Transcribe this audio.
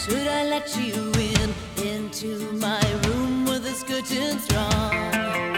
Should I let you in into my room with this curtain strong?